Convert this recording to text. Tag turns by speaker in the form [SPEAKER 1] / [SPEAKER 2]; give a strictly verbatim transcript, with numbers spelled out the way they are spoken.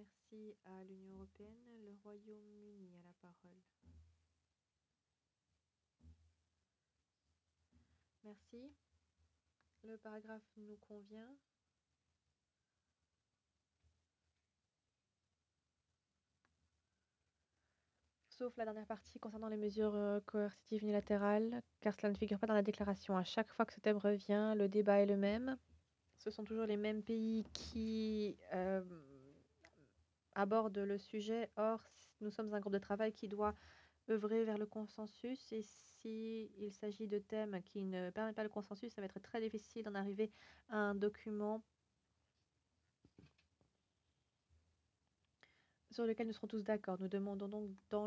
[SPEAKER 1] Merci à l'Union européenne. Le Royaume-Uni a la parole. Merci. Le paragraphe nous convient. Sauf la dernière partie concernant les mesures euh, coercitives unilatérales, car cela ne figure pas dans la déclaration. À chaque fois que ce thème revient, le débat est le même. Ce sont toujours les mêmes pays qui euh, abordent le sujet. Or, nous sommes un groupe de travail qui doit œuvrer vers le consensus. Et s'il s'agit de thèmes qui ne permettent pas le consensus, ça va être très difficile d'en arriver à un document sur lequel nous serons tous d'accord. Nous demandons donc dans